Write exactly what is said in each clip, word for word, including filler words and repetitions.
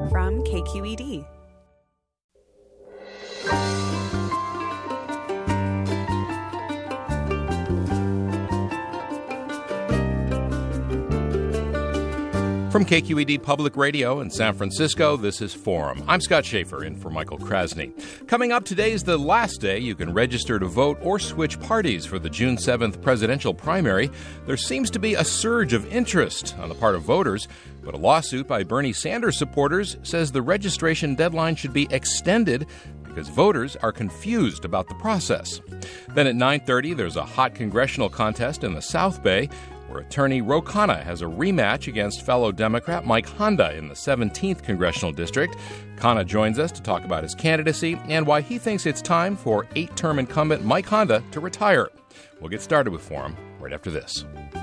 from K Q E D. From K Q E D Public Radio in San Francisco, this is Forum. I'm Scott Schaefer, in for Michael Krasny. Coming up, today is the last day you can register to vote or switch parties for the June seventh presidential primary. There seems to be a surge of interest on the part of voters, but a lawsuit by Bernie Sanders supporters says the registration deadline should be extended because voters are confused about the process. Then at nine thirty, there's a hot congressional contest in the South Bay, where attorney Ro Khanna has a rematch against fellow Democrat Mike Honda in the seventeenth Congressional District. Khanna joins us to talk about his candidacy and why he thinks it's time for eight-term incumbent Mike Honda to retire. We'll get started with Forum right after this.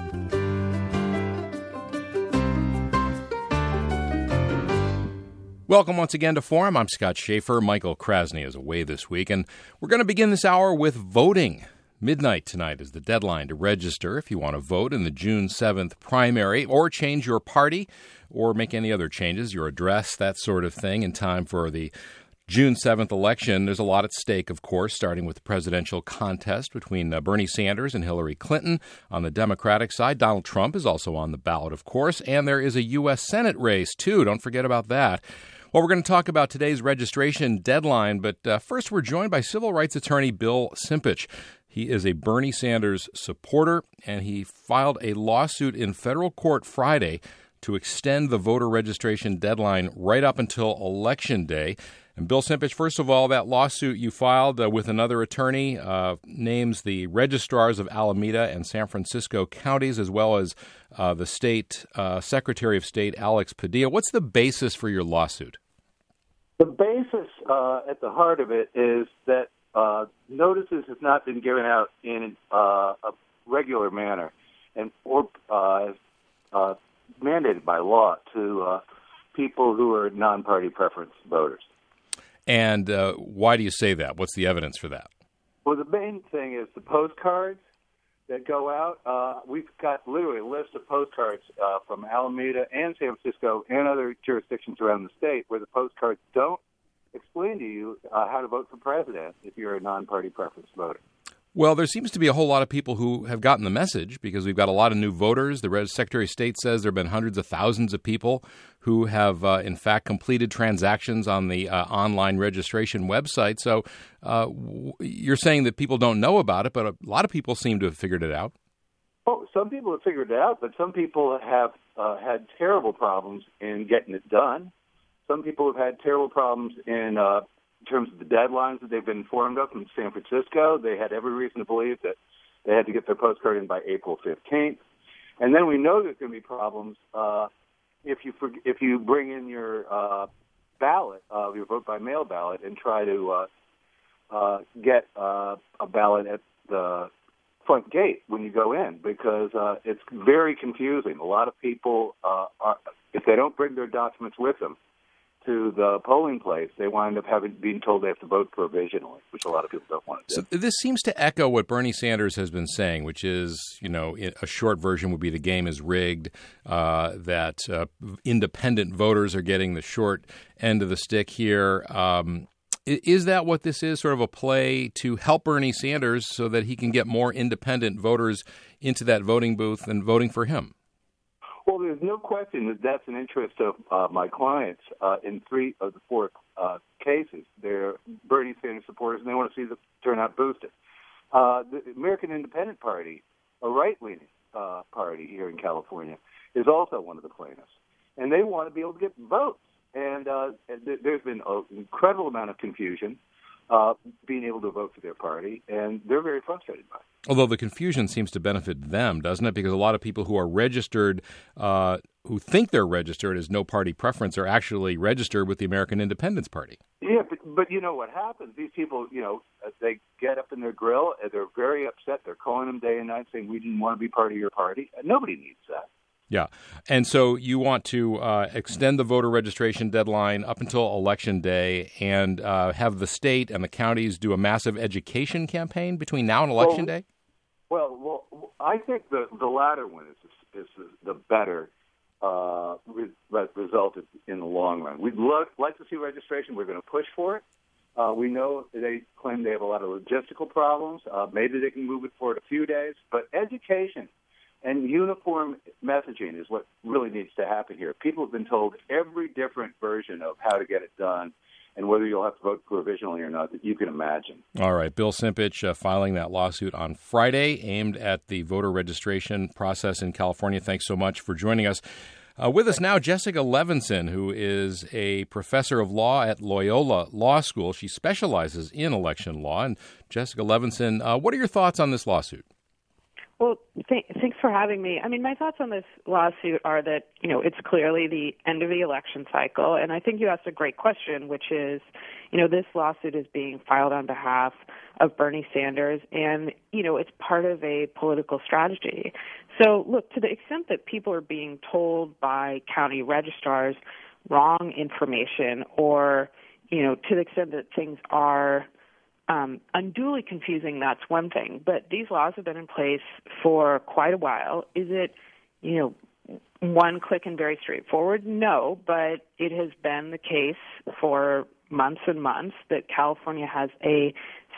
Welcome once again to Forum. I'm Scott Schaefer. Michael Krasny is away this week, and we're going to begin this hour with voting. Midnight tonight is the deadline to register if you want to vote in the June seventh primary or change your party or make any other changes, your address, that sort of thing, in time for the June seventh election. There's a lot at stake, of course, starting with the presidential contest between uh, Bernie Sanders and Hillary Clinton on the Democratic side. Donald Trump is also on the ballot, of course, and there is a U S Senate race, too. Don't forget about that. Well, we're going to talk about today's registration deadline, but uh, first we're joined by civil rights attorney Bill Simpich. He is a Bernie Sanders supporter, and he filed a lawsuit in federal court Friday to extend the voter registration deadline right up until Election Day. And Bill Simpich, first of all, that lawsuit you filed uh, with another attorney uh, names the registrars of Alameda and San Francisco counties, as well as uh, the state uh, Secretary of State, Alex Padilla. What's the basis for your lawsuit? The basis uh, at the heart of it is that Uh, notices have not been given out in uh, a regular manner and or uh, uh, mandated by law to uh, people who are non-party preference voters. And uh, why do you say that? What's the evidence for that? Well, the main thing is the postcards that go out. Uh, we've got literally a list of postcards uh, from Alameda and San Francisco and other jurisdictions around the state where the postcards don't explain to you uh, how to vote for president if you're a non-party preference voter. Well, there seems to be a whole lot of people who have gotten the message because we've got a lot of new voters. The Secretary of State says there have been hundreds of thousands of people who have, uh, in fact, completed transactions on the uh, online registration website. So uh, w- you're saying that people don't know about it, but a lot of people seem to have figured it out. Oh, some people have figured it out, but some people have uh, had terrible problems in getting it done. Some people have had terrible problems in, uh, in terms of the deadlines that they've been informed of from San Francisco. They had every reason to believe that they had to get their postcard in by April fifteenth. And then we know there's going to be problems uh, if you for, if you bring in your uh, ballot, uh, your vote-by-mail ballot, and try to uh, uh, get uh, a ballot at the front gate when you go in, because uh, it's very confusing. A lot of people, uh, are, if they don't bring their documents with them to the polling place, they wind up having being told they have to vote provisionally, which a lot of people don't want to do. So this seems to echo what Bernie Sanders has been saying, which is, you know, a short version would be the game is rigged, uh, that uh, independent voters are getting the short end of the stick here. Um, is that what this is, sort of a play to help Bernie Sanders so that he can get more independent voters into that voting booth and voting for him? Well, there's no question that that's an interest of uh, my clients uh, in three of the four uh, cases. They're Bernie Sanders supporters, and they want to see the turnout boosted. Uh, the American Independent Party, a right-leaning uh, party here in California, is also one of the plaintiffs, and they want to be able to get votes. And uh, th- there's been an incredible amount of confusion uh, being able to vote for their party, and they're very frustrated by it. Although the confusion seems to benefit them, doesn't it? Because a lot of people who are registered, uh, who think they're registered as no party preference, are actually registered with the American Independence Party. Yeah, but, but you know what happens? These people, you know, they get up in their grill, and they're very upset. They're calling them day and night saying, we didn't want to be part of your party. Nobody needs that. Yeah. And so you want to uh, extend the voter registration deadline up until Election Day and uh, have the state and the counties do a massive education campaign between now and Election well, Day? Well, well, I think the, the latter one is, is the better uh, re- result in the long run. We'd look, like to see registration. We're going to push for it. Uh, we know they claim they have a lot of logistical problems. Uh, maybe they can move it forward a few days. But education and uniform messaging is what really needs to happen here. People have been told every different version of how to get it done, and whether you'll have to vote provisionally or not, that you can imagine. All right. Bill Simpich uh, filing that lawsuit on Friday aimed at the voter registration process in California. Thanks so much for joining us. Uh, with us now, Jessica Levinson, who is a professor of law at Loyola Law School. She specializes in election law. And Jessica Levinson, uh, what are your thoughts on this lawsuit? Well, th- thanks for having me. I mean, my thoughts on this lawsuit are that, you know, it's clearly the end of the election cycle. And I think you asked a great question, which is, you know, this lawsuit is being filed on behalf of Bernie Sanders. And, you know, it's part of a political strategy. So, look, to the extent that people are being told by county registrars wrong information or, you know, to the extent that things are Um, unduly confusing, that's one thing. But these laws have been in place for quite a while. Is it, you know, one click and very straightforward? No, but it has been the case for months and months that California has a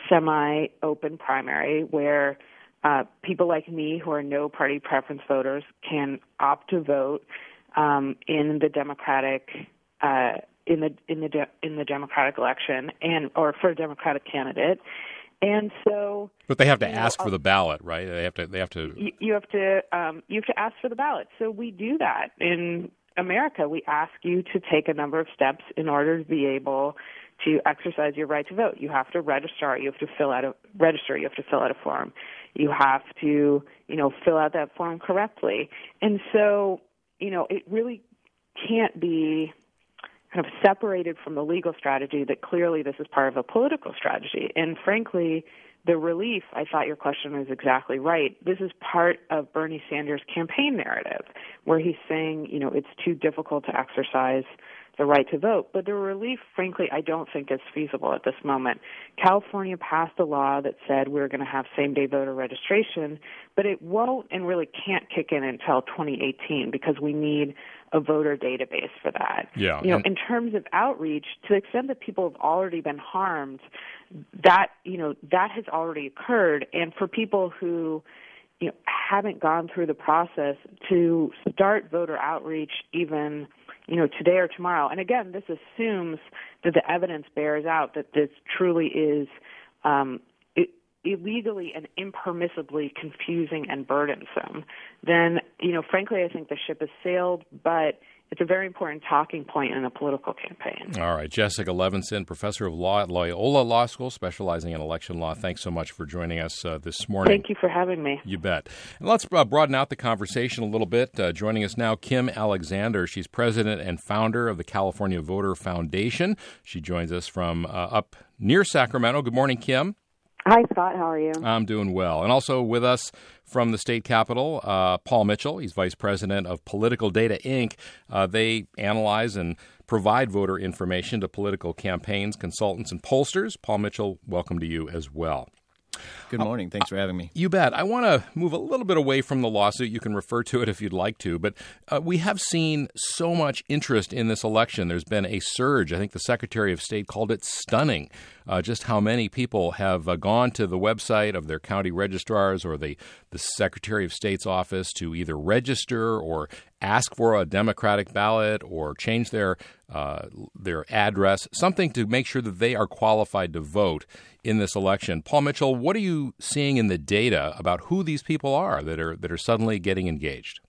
semi-open primary where uh, people like me who are no party preference voters can opt to vote um, in the Democratic uh in the in the de- in the Democratic election and or for a Democratic candidate, and so. But they have to you know, ask for the ballot, right? They have to. They have to. You, you have to. Um, you have to ask for the ballot. So we do that in America. We ask you to take a number of steps in order to be able to exercise your right to vote. You have to register. You have to fill out a register. You have to fill out a form. You have to, you know, fill out that form correctly. And so, you know, it really can't be kind of separated from the legal strategy that clearly this is part of a political strategy. And frankly, the relief, I thought your question was exactly right. This is part of Bernie Sanders' campaign narrative where he's saying, you know, it's too difficult to exercise the right to vote. But the relief, frankly, I don't think is feasible at this moment. California passed a law that said we're going to have same-day voter registration, but it won't and really can't kick in until twenty eighteen because we need a voter database for that. Yeah, you know, and- in terms of outreach, to the extent that people have already been harmed, that, you know, that has already occurred. And for people who, you know, haven't gone through the process to start voter outreach even, you know, today or tomorrow. And again, this assumes that the evidence bears out that this truly is um, it, illegally and impermissibly confusing and burdensome. Then, you know, frankly, I think the ship has sailed, but it's a very important talking point in a political campaign. All right. Jessica Levinson, professor of law at Loyola Law School, specializing in election law. Thanks so much for joining us uh, this morning. Thank you for having me. You bet. And let's uh, broaden out the conversation a little bit. Uh, joining us now, Kim Alexander. She's president and founder of the California Voter Foundation. She joins us from uh, up near Sacramento. Good morning, Kim. Hi, Scott. How are you? I'm doing well. And also with us from the state capitol, uh, Paul Mitchell. He's vice president of Political Data, Incorporated. Uh, they analyze and provide voter information to political campaigns, consultants, and pollsters. Paul Mitchell, welcome to you as well. Good morning. Thanks for having me. You bet. I want to move a little bit away from the lawsuit. You can refer to it if you'd like to. But uh, we have seen so much interest in this election. There's been a surge. I think the Secretary of State called it stunning, uh, just how many people have uh, gone to the website of their county registrars or the, the Secretary of State's office to either register or ask for a Democratic ballot or change their uh, their address, something to make sure that they are qualified to vote in this election. Paul Mitchell, what are you seeing in the data about who these people are that are that are suddenly getting engaged?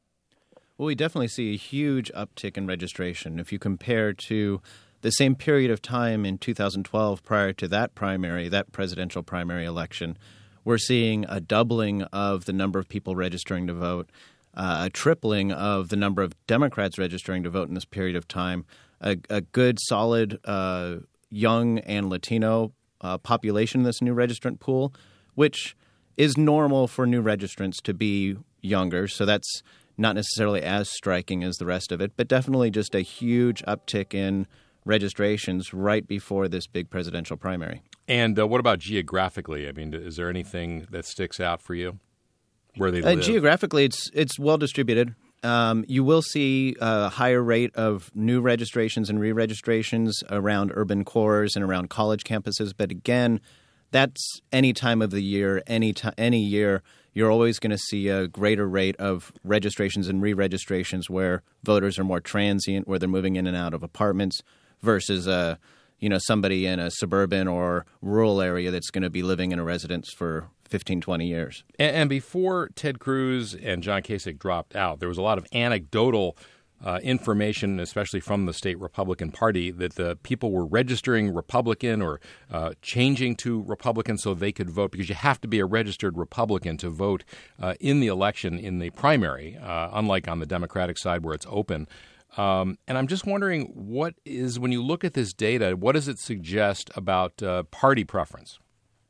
Well, we definitely see a huge uptick in registration. If you compare to the same period of time in two thousand twelve prior to that primary, that presidential primary election, we're seeing a doubling of the number of people registering to vote, uh, a tripling of the number of Democrats registering to vote in this period of time, a, a good, solid uh, young and Latino uh, population in this new registrant pool, which is normal for new registrants to be younger. So that's not necessarily as striking as the rest of it, but definitely just a huge uptick in registrations right before this big presidential primary. And uh, what about geographically? I mean, is there anything that sticks out for you? Where they Uh, live? geographically, it's it's well distributed. Um, you will see a higher rate of new registrations and re-registrations around urban cores and around college campuses. But again, that's any time of the year, any t- any year, you're always going to see a greater rate of registrations and re-registrations where voters are more transient, where they're moving in and out of apartments versus uh, you know, somebody in a suburban or rural area that's going to be living in a residence for fifteen, twenty years. And, and before Ted Cruz and John Kasich dropped out, there was a lot of anecdotal uh, information, especially from the state Republican Party, that the people were registering Republican or uh, changing to Republican so they could vote, because you have to be a registered Republican to vote uh, in the election in the primary, uh, unlike on the Democratic side where it's open. Um, and I'm just wondering, what is, when you look at this data, what does it suggest about uh, party preference?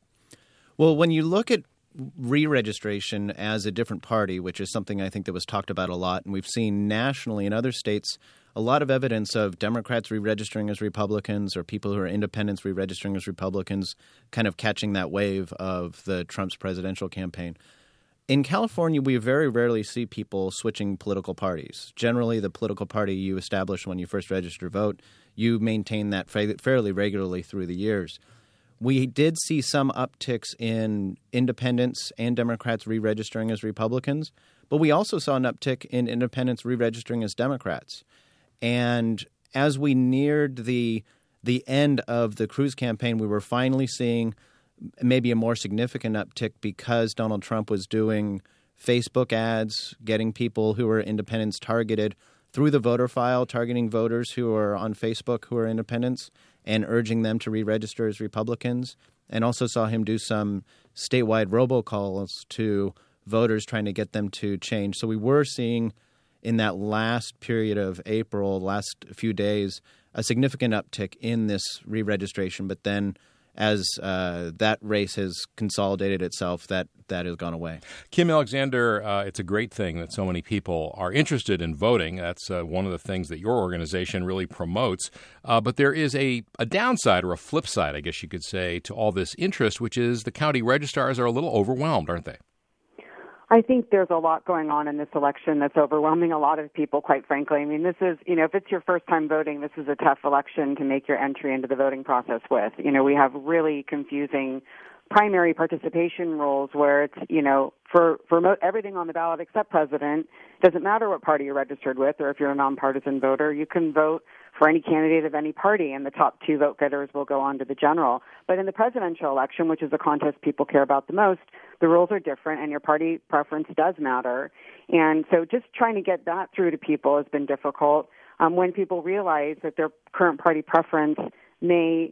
Well, when you look at re-registration as a different party, which is something I think that was talked about a lot, and we've seen nationally in other states a lot of evidence of Democrats re-registering as Republicans or people who are independents re-registering as Republicans, kind of catching that wave of the Trump's presidential campaign. In California, we very rarely see people switching political parties. Generally, the political party you establish when you first register to vote, you maintain that fa- fairly regularly through the years. We did see some upticks in independents and Democrats re-registering as Republicans, but we also saw an uptick in independents re-registering as Democrats. And as we neared the the end of the Cruz campaign, we were finally seeing maybe a more significant uptick because Donald Trump was doing Facebook ads, getting people who were independents targeted through the voter file, targeting voters who are on Facebook who are independents and urging them to re-register as Republicans, and also saw him do some statewide robocalls to voters trying to get them to change. So we were seeing in that last period of April, last few days, a significant uptick in this re-registration, but then as uh, that race has consolidated itself, that that has gone away. Kim Alexander, uh, it's a great thing that so many people are interested in voting. That's uh, one of the things that your organization really promotes. Uh, but there is a, a downside, or a flip side, I guess you could say, to all this interest, which is the county registrars are a little overwhelmed, aren't they? I think there's a lot going on in this election that's overwhelming a lot of people, quite frankly. I mean, this is, you know, if it's your first time voting, this is a tough election to make your entry into the voting process with. You know, we have really confusing primary participation rules where it's, you know, for, for mo- everything on the ballot except president, doesn't matter what party you're registered with or if you're a nonpartisan voter, you can vote for any candidate of any party, and the top two vote getters will go on to the general. But in the presidential election, which is the contest people care about the most, the rules are different, and your party preference does matter. And so just trying to get that through to people has been difficult um, when people realize that their current party preference may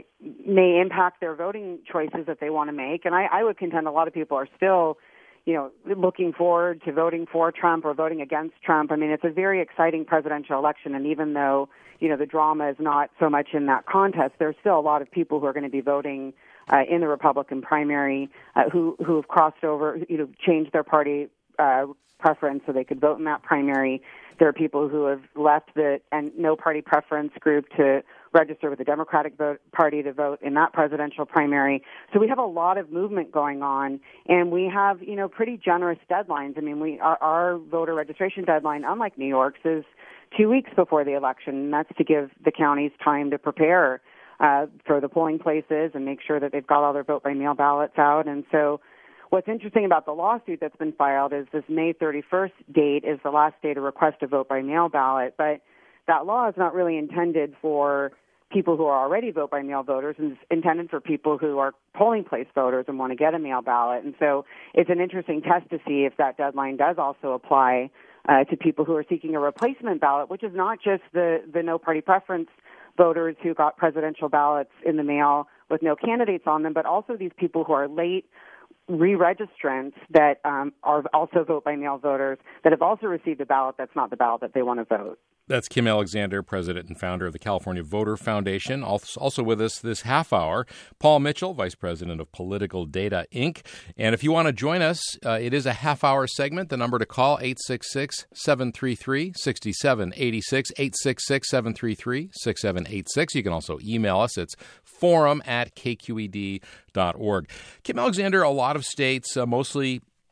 may impact their voting choices that they want to make. And I, I would contend a lot of people are still, you know, looking forward to voting for Trump or voting against Trump. I mean, it's a very exciting presidential election, and even though, you know, the drama is not so much in that contest, there's still a lot of people who are going to be voting uh, in the Republican primary uh, who who have crossed over, you know, changed their party uh, preference so they could vote in that primary. There are people who have left the and no party preference group to register with the Democratic vote, Party to vote in that presidential primary. So we have a lot of movement going on, and we have, you know, pretty generous deadlines. I mean, we our, our voter registration deadline, unlike New York's, is two weeks before the election, and that's to give the counties time to prepare uh, for the polling places and make sure that they've got all their vote-by-mail ballots out. And so what's interesting about the lawsuit that's been filed is this May thirty-first date is the last day to request a vote-by-mail ballot, but that law is not really intended for people who are already vote-by-mail voters, and it's intended for people who are polling place voters and want to get a mail ballot. And so it's an interesting test to see if that deadline does also apply uh, to people who are seeking a replacement ballot, which is not just the, the no-party preference voters who got presidential ballots in the mail with no candidates on them, but also these people who are late re-registrants that um, are also vote-by-mail voters that have also received a ballot that's not the ballot that they want to vote. That's Kim Alexander, president and founder of the California Voter Foundation. Also with us this half hour, Paul Mitchell, vice president of Political Data, Incorporated. And if you want to join us, uh, it is a half hour segment. The number to call, eight six six, seven three three, six seven eight six, eight six six, seven three three, six seven eight six. You can also email us. It's forum at k q e d dot org. Kim Alexander, a lot of states, uh, mostly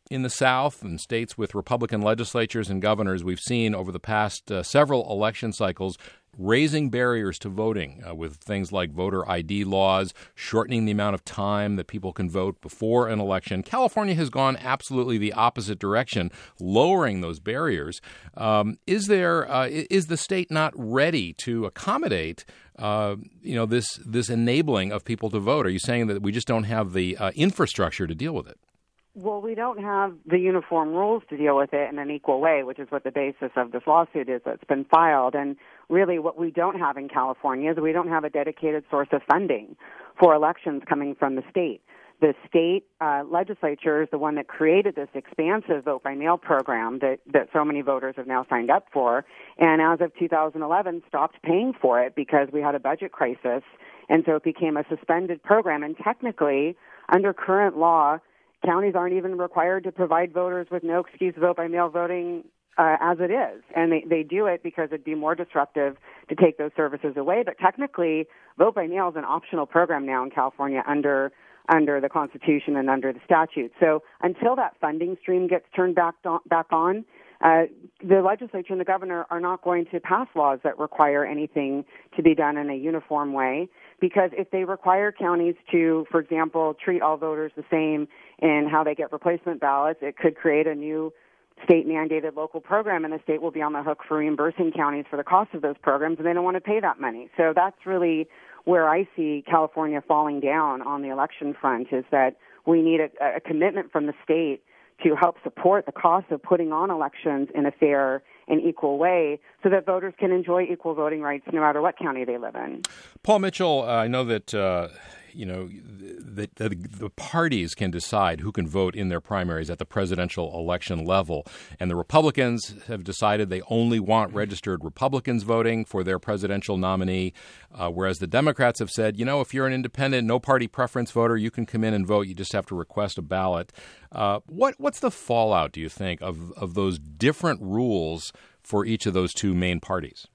in the South and states with Republican legislatures and governors, we've seen over the past uh, several election cycles raising barriers to voting uh, with things like voter I D laws, shortening the amount of time that people can vote before an election. California has gone absolutely the opposite direction, lowering those barriers. Um, is there uh, is the state not ready to accommodate uh, you know this this enabling of people to vote? Are you saying that we just don't have the uh, infrastructure to deal with it? Well, we don't have the uniform rules to deal with it in an equal way, which is what the basis of this lawsuit is that's been filed. And really what we don't have in California is we don't have a dedicated source of funding for elections coming from the state. The state uh, legislature is the one that created this expansive vote-by-mail program that, that so many voters have now signed up for, and as of two thousand eleven stopped paying for it because we had a budget crisis, and so it became a suspended program. And technically, under current law, counties aren't even required to provide voters with no excuse vote-by-mail voting uh, as it is. And they, they do it because it'd be more disruptive to take those services away. But technically, vote-by-mail is an optional program now in California under under the Constitution and under the statute. So until that funding stream gets turned back on, back on uh, the legislature and the governor are not going to pass laws that require anything to be done in a uniform way. Because if they require counties to, for example, treat all voters the same in how they get replacement ballots, it could create a new state-mandated local program, and the state will be on the hook for reimbursing counties for the cost of those programs, and they don't want to pay that money. So that's really where I see California falling down on the election front, is that we need a, a commitment from the state to help support the cost of putting on elections in a fair and equal way so that voters can enjoy equal voting rights no matter what county they live in. Paul Mitchell, uh, I know that uh, you know the, the, the parties can decide who can vote in their primaries at the presidential election level, and the Republicans have decided they only want registered Republicans voting for their presidential nominee, uh, whereas the Democrats have said, you know, if you're an independent, no party preference voter, you can come in and vote. You just have to request a ballot. Uh, what what's the fallout, do you think, of, of those different rules for each of those two main parties?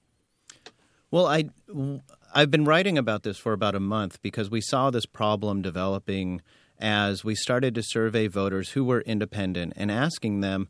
Well, I, I've been writing about this for about a month because we saw this problem developing as we started to survey voters who were independent and asking them,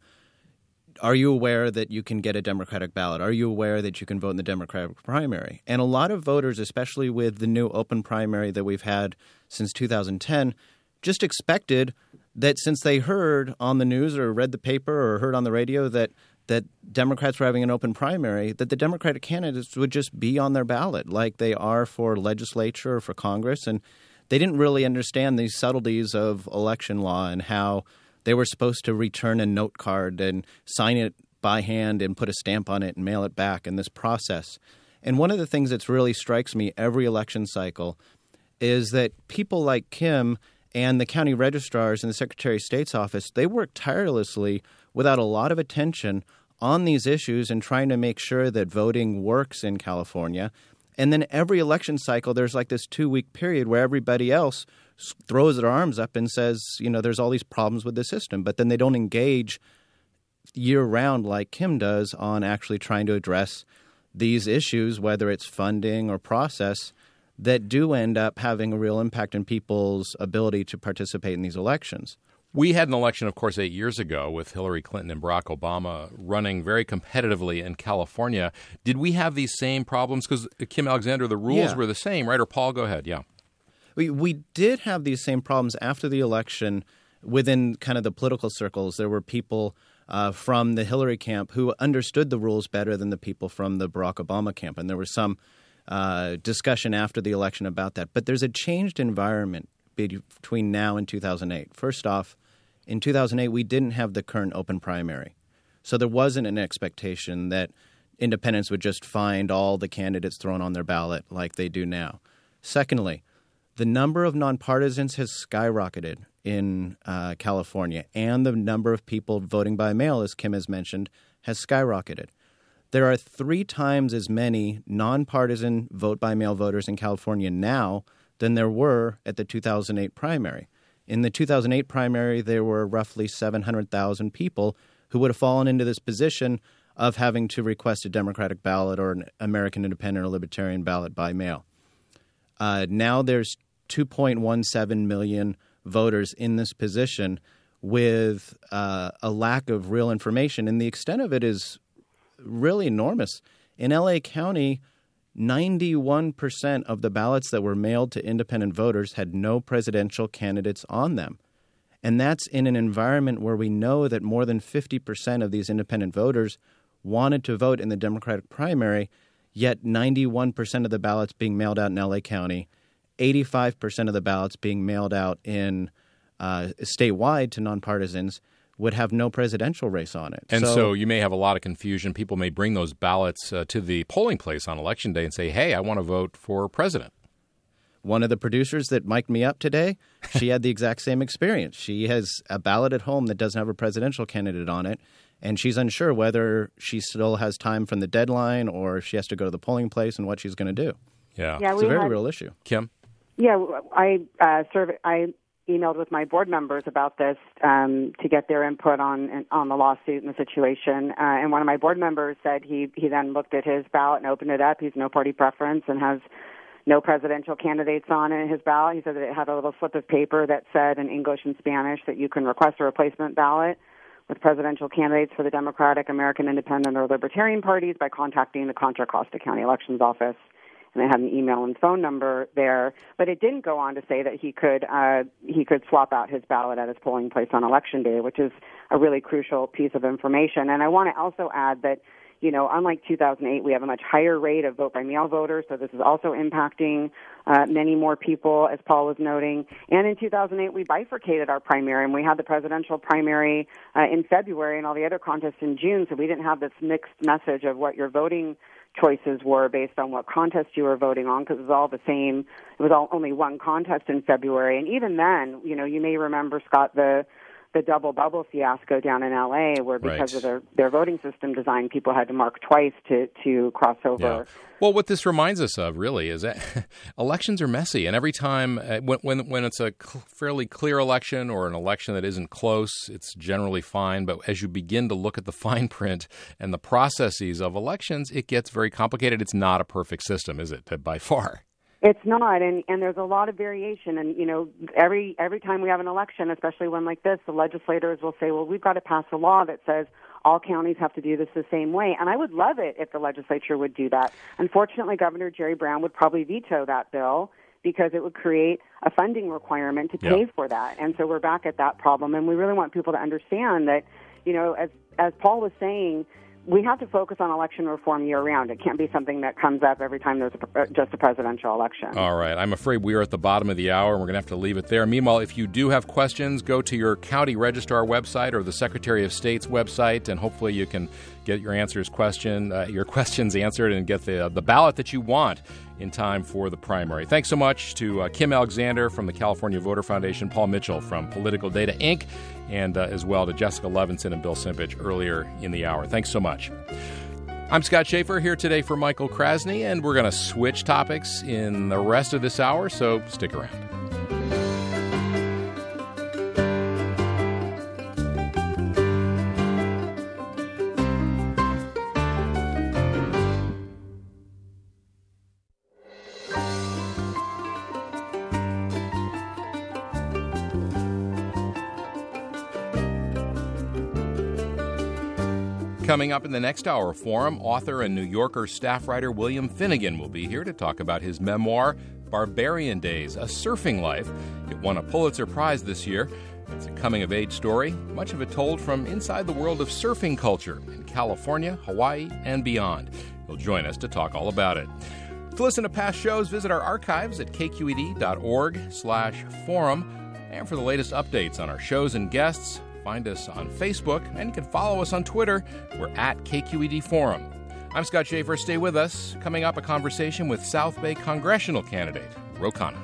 are you aware that you can get a Democratic ballot? Are you aware that you can vote in the Democratic primary? And a lot of voters, especially with the new open primary that we've had since two thousand ten, just expected that since they heard on the news or read the paper or heard on the radio that that Democrats were having an open primary, that the Democratic candidates would just be on their ballot like they are for legislature or for Congress. And they didn't really understand these subtleties of election law and how they were supposed to return a note card and sign it by hand and put a stamp on it and mail it back in this process. And one of the things that really strikes me every election cycle is that people like Kim and the county registrars and the Secretary of State's office, they work tirelessly without a lot of attention on these issues and trying to make sure that voting works in California. And then every election cycle, there's like this two-week period where everybody else throws their arms up and says, you know, there's all these problems with the system. But then they don't engage year-round like Kim does on actually trying to address these issues, whether it's funding or process, that do end up having a real impact on people's ability to participate in these elections. We had an election, of course, eight years ago with Hillary Clinton and Barack Obama running very competitively in California. Did we have these same problems? Because, Kim Alexander, the rules yeah. were the same, right? Or Paul, go ahead. Yeah. We, we did have these same problems after the election within kind of the political circles. There were people uh, from the Hillary camp who understood the rules better than the people from the Barack Obama camp. And there was some uh, discussion after the election about that. But there's a changed environment between now and two thousand eight. First off, in two thousand eight, we didn't have the current open primary. So there wasn't an expectation that independents would just find all the candidates thrown on their ballot like they do now. Secondly, the number of nonpartisans has skyrocketed in uh, California, and the number of people voting by mail, as Kim has mentioned, has skyrocketed. There are three times as many nonpartisan vote-by-mail voters in California now than there were at the two thousand eight primary. In the two thousand eight primary, there were roughly seven hundred thousand people who would have fallen into this position of having to request a Democratic ballot or an American Independent or Libertarian ballot by mail. Uh, now there's two point one seven million voters in this position, with uh, a lack of real information. And the extent of it is really enormous. In L A County, ninety-one percent of the ballots that were mailed to independent voters had no presidential candidates on them. And that's in an environment where we know that more than fifty percent of these independent voters wanted to vote in the Democratic primary, yet ninety-one percent of the ballots being mailed out in L A County, eighty-five percent of the ballots being mailed out in uh, statewide to nonpartisans would have no presidential race on it. And so, so you may have a lot of confusion. People may bring those ballots uh, to the polling place on Election Day and say, hey, I want to vote for president. One of the producers that mic'd me up today, she had the exact same experience. She has a ballot at home that doesn't have a presidential candidate on it, and she's unsure whether she still has time from the deadline or if she has to go to the polling place and what she's going to do. Yeah, yeah it's a very had, real issue. Kim? Yeah, I uh, survey, I emailed with my board members about this um, to get their input on on the lawsuit and the situation. Uh, and one of my board members said he he then looked at his ballot and opened it up. He's no party preference and has no presidential candidates on it, his ballot. He said that it had a little slip of paper that said in English and Spanish that you can request a replacement ballot with presidential candidates for the Democratic, American Independent, or Libertarian parties by contacting the Contra Costa County Elections Office. And it had an email and phone number there, but it didn't go on to say that he could uh, he could swap out his ballot at his polling place on Election Day, which is a really crucial piece of information. And I want to also add that, you know, unlike two thousand eight, we have a much higher rate of vote-by-mail voters, so this is also impacting uh, many more people, as Paul was noting. And in two thousand eight, we bifurcated our primary, and we had the presidential primary uh, in February and all the other contests in June, so we didn't have this mixed message of what your voting choices were based on what contest you were voting on, because it was all the same. It was all only one contest in February. And even then, you know, you may remember, Scott, the the double bubble fiasco down in L A, where because right. of their, their voting system design, people had to mark twice to, to cross over. Yeah. Well, what this reminds us of, really, is that elections are messy. And every time, uh, when, when when it's a cl- fairly clear election or an election that isn't close, it's generally fine. But as you begin to look at the fine print and the processes of elections, it gets very complicated. It's not a perfect system, is it, by far? It's not, and, and there's a lot of variation. And, you know, every every time we have an election, especially one like this, the legislators will say, well, we've got to pass a law that says all counties have to do this the same way. And I would love it if the legislature would do that. Unfortunately, Governor Jerry Brown would probably veto that bill because it would create a funding requirement to pay yeah. for that. And so we're back at that problem. And we really want people to understand that, you know, as as Paul was saying, we have to focus on election reform year-round. It can't be something that comes up every time there's a, just a presidential election. All right. I'm afraid we are at the bottom of the hour, and we're going to have to leave it there. Meanwhile, if you do have questions, go to your county registrar website or the Secretary of State's website, and hopefully you can get your answers question uh, your questions answered and get the uh, the ballot that you want in time for the primary. Thanks so much to uh, Kim Alexander from the California Voter Foundation, Paul Mitchell from Political Data, Incorporated, and uh, as well to Jessica Levinson and Bill Simpich earlier in the hour. Thanks so much. I'm Scott Schaefer here today for Michael Krasny, and we're going to switch topics in the rest of this hour, so stick around. Coming up in the next hour forum, author and New Yorker staff writer William Finnegan will be here to talk about his memoir, Barbarian Days, A Surfing Life. It won a Pulitzer Prize this year. It's a coming-of-age story, much of it told from inside the world of surfing culture in California, Hawaii, and beyond. He'll join us to talk all about it. To listen to past shows, visit our archives at k q e d dot org slash forum. And for the latest updates on our shows and guests, find us on Facebook, and you can follow us on Twitter. We're at K Q E D Forum. I'm Scott Schaefer. Stay with us. Coming up, a conversation with South Bay congressional candidate Ro Khanna.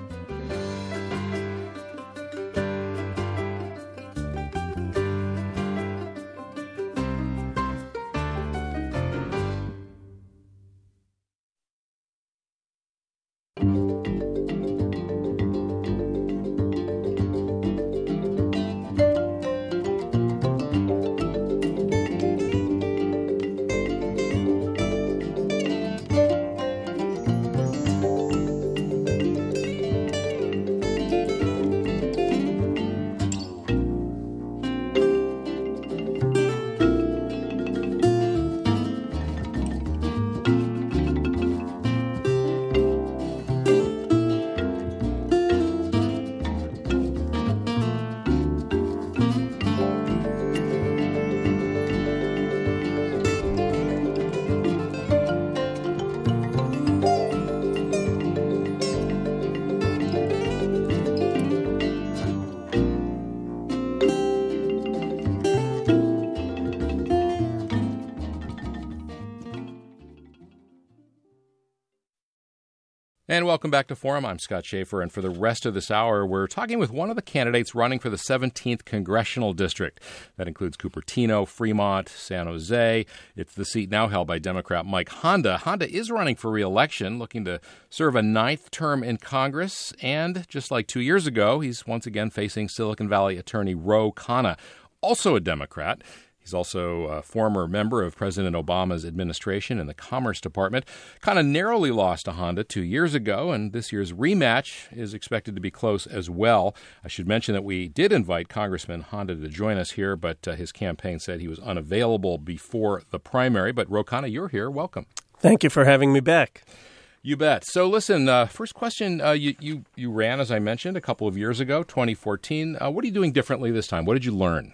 And welcome back to Forum. I'm Scott Schaefer, and for the rest of this hour, we're talking with one of the candidates running for the seventeenth Congressional District. That includes Cupertino, Fremont, San Jose. It's the seat now held by Democrat Mike Honda. Honda is running for re-election, looking to serve a ninth term in Congress, and just like two years ago, he's once again facing Silicon Valley attorney Ro Khanna, also a Democrat. He's also a former member of President Obama's administration in the Commerce Department. Kind of narrowly lost to Honda two years ago, and this year's rematch is expected to be close as well. I should mention that we did invite Congressman Honda to join us here, but uh, his campaign said he was unavailable before the primary. But Ro Khanna, you're here. Welcome. Thank you for having me back. You bet. So listen, uh, first question, uh, you, you, you ran, as I mentioned, a couple of years ago, twenty fourteen. Uh, what are you doing differently this time? What did you learn?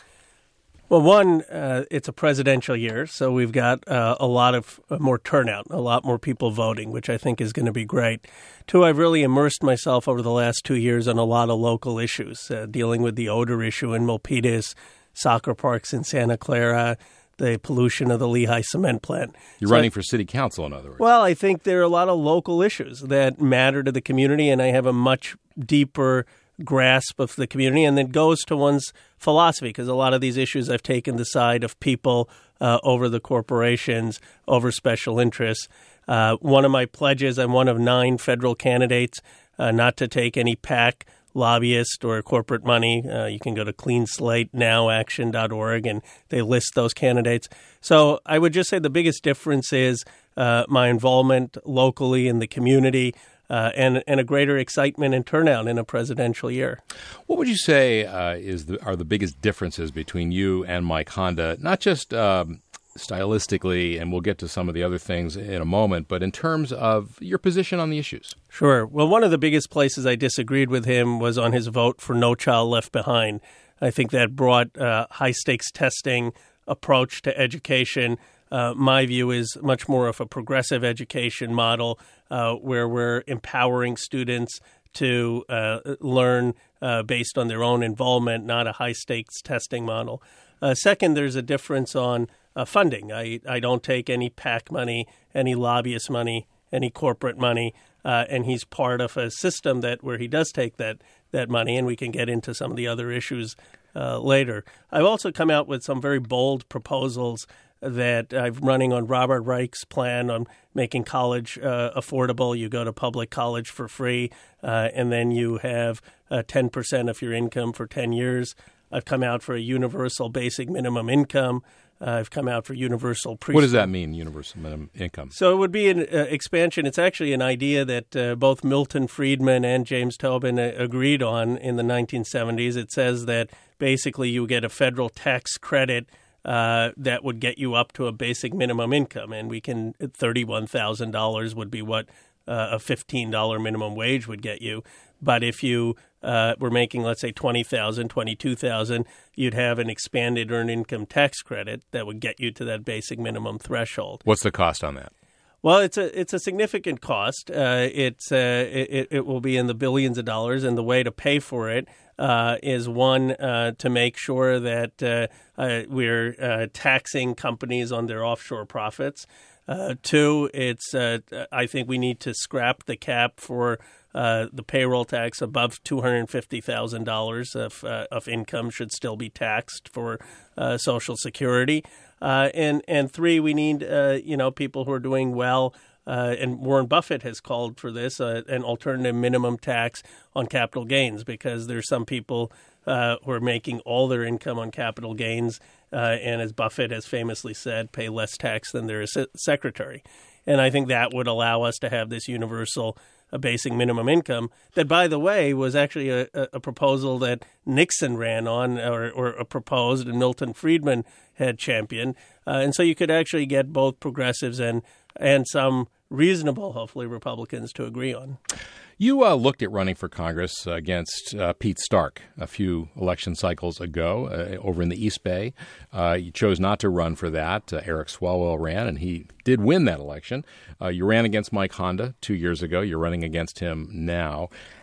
Well, one, uh, it's a presidential year, so we've got uh, a lot of uh, more turnout, a lot more people voting, which I think is going to be great. Two, I've really immersed myself over the last two years on a lot of local issues, uh, dealing with the odor issue in Milpitas, soccer parks in Santa Clara, the pollution of the Lehigh cement plant. You're so running I, for city council, in other words. Well, I think there are a lot of local issues that matter to the community, and I have a much deeper grasp of the community, and then goes to one's philosophy, because a lot of these issues I've taken the side of people uh, over the corporations, over special interests. Uh, one of my pledges, I'm one of nine federal candidates, uh, not to take any PAC, lobbyist, or corporate money. Uh, you can go to clean slate now action dot org, and they list those candidates. So I would just say the biggest difference is uh, my involvement locally in the community, Uh, and, and a greater excitement and turnout in a presidential year. What would you say uh, is the, are the biggest differences between you and Mike Honda, not just um, stylistically, and we'll get to some of the other things in a moment, but in terms of your position on the issues? Sure. Well, one of the biggest places I disagreed with him was on his vote for No Child Left Behind. I think that brought uh, high-stakes testing approach to education. Uh, my view is much more of a progressive education model uh, where we're empowering students to uh, learn uh, based on their own involvement, not a high-stakes testing model. Uh, second, there's a difference on uh, funding. I, I don't take any PAC money, any lobbyist money, any corporate money, uh, and he's part of a system that where he does take that, that money, and we can get into some of the other issues uh, later. I've also come out with some very bold proposals that I'm running on Robert Reich's plan on making college uh, affordable. You go to public college for free, uh, and then you have uh, ten percent of your income for ten years. I've come out for a universal basic minimum income. Uh, I've come out for universal preschool. What does that mean, universal minimum income? So it would be an uh, expansion. It's actually an idea that uh, both Milton Friedman and James Tobin uh, agreed on in the nineteen seventies. It says that basically you get a federal tax credit Uh, that would get you up to a basic minimum income, and we can thirty-one thousand dollars would be what uh, a fifteen dollars minimum wage would get you. But if you uh, were making, let's say, twenty thousand dollars, twenty-two thousand dollars, you'd have an expanded earned income tax credit that would get you to that basic minimum threshold. What's the cost on that? Well, it's a it's a significant cost. Uh, it's uh, it, it will be in the billions of dollars, and the way to pay for it uh, is one uh, to make sure that uh, uh, we're uh, taxing companies on their offshore profits. Uh, two, it's uh, I think we need to scrap the cap for uh, the payroll tax above two hundred fifty thousand dollars of uh, of income should still be taxed for uh, Social Security. Uh, and and three, we need uh, you know people who are doing well, uh, and Warren Buffett has called for this, uh, an alternative minimum tax on capital gains, because there's some people uh, who are making all their income on capital gains, uh, and as Buffett has famously said, pay less tax than their secretary. And I think that would allow us to have this universal a basic minimum income that, by the way, was actually a, a proposal that Nixon ran on or, or proposed and Milton Friedman had championed. Uh, and so you could actually get both progressives and and some reasonable, hopefully, Republicans to agree on. You uh, looked at running for Congress against uh, Pete Stark a few election cycles ago uh, over in the East Bay. Uh, you chose not to run for that. Uh, Eric Swalwell ran, and he did win that election. Uh, you ran against Mike Honda two years ago. You're running against him now.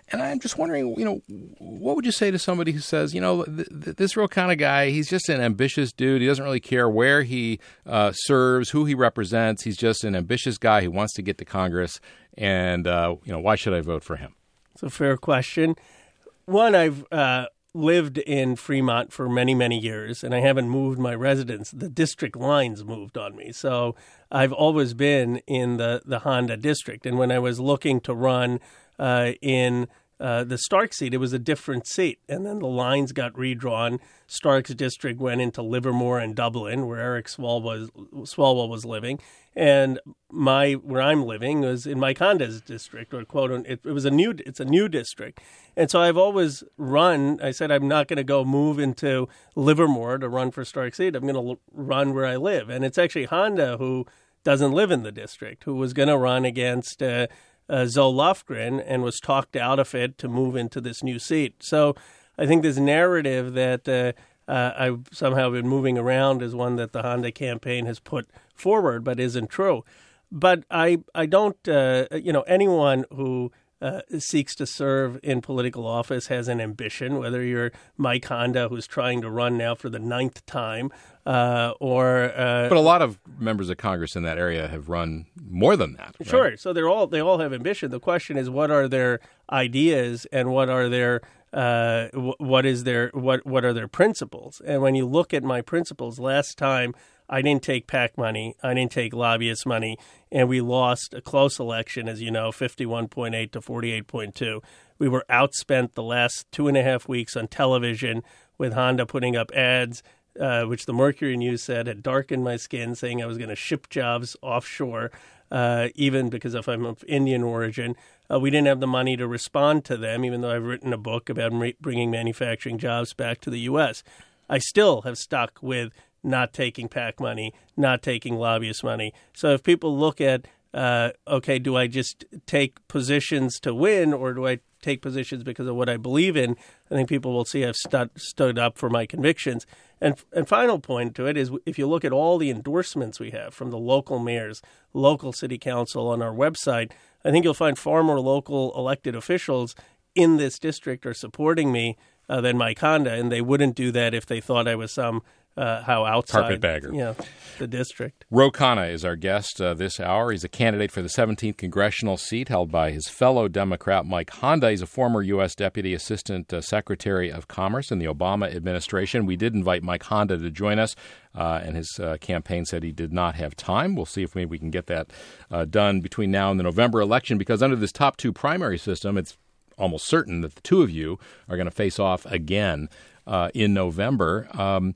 And I'm just wondering, you know, what would you say to somebody who says, you know, th- th- this Ro Khanna guy, he's just an ambitious dude. He doesn't really care where he uh, serves, who he represents. He's just an ambitious guy who wants to get to Congress. And, uh, you know, why should I vote for him? It's a fair question. One, I've uh, lived in Fremont for many, many years, and I haven't moved my residence. The district lines moved on me. So I've always been in the, the Honda district. And when I was looking to run uh, in uh, the Stark seat, it was a different seat. And then the lines got redrawn. Stark's district went into Livermore and Dublin, where Eric Swalwell was, Swalwell was living. And my where I'm living was in Mike Honda's district, or quote, it, it was a new it's a new district. And so I've always run. I said I'm not going to go move into Livermore to run for Stark seat. I'm going to l- run where I live. And it's actually Honda who doesn't live in the district, who was going to run against uh, uh, Zoe Lofgren and was talked out of it to move into this new seat. So I think this narrative that uh, uh, I've somehow been moving around is one that the Honda campaign has put forward, but isn't true. But I, I don't, uh, you know, anyone who uh, seeks to serve in political office has an ambition, whether you're Mike Honda, who's trying to run now for the ninth time, uh, or... Uh, but a lot of members of Congress in that area have run more than that. Right? Sure. So they're all they all have ambition. The question is, what are their ideas and what are their... Uh, what is their what what are their principles? And when you look at my principles, last time I didn't take PAC money, I didn't take lobbyist money, and we lost a close election, as you know, fifty-one point eight to forty-eight point two. We were outspent the last two and a half weeks on television with Honda putting up ads, uh, which the Mercury News said had darkened my skin, saying I was going to ship jobs offshore, uh, even because if I'm of Indian origin. Uh, we didn't have the money to respond to them, even though I've written a book about re- bringing manufacturing jobs back to the U S. I still have stuck with not taking PAC money, not taking lobbyist money. So if people look at, uh, okay, do I just take positions to win or do I take positions because of what I believe in, I think people will see I've stu- stood up for my convictions. And and final point to it is if you look at all the endorsements we have from the local mayors, local city council on our website, I think you'll find far more local elected officials in this district are supporting me uh, than Mike Honda, and they wouldn't do that if they thought I was some uh, how outside carpetbagger. You know, the district. Ro Khanna is our guest uh, this hour. He's a candidate for the seventeenth congressional seat held by his fellow Democrat Mike Honda. He's a former U S Deputy Assistant uh, Secretary of Commerce in the Obama administration. We did invite Mike Honda to join us, uh, and his uh, campaign said he did not have time. We'll see if maybe we can get that uh, done between now and the November election, because under this top two primary system, it's almost certain that the two of you are going to face off again uh, in November. Um,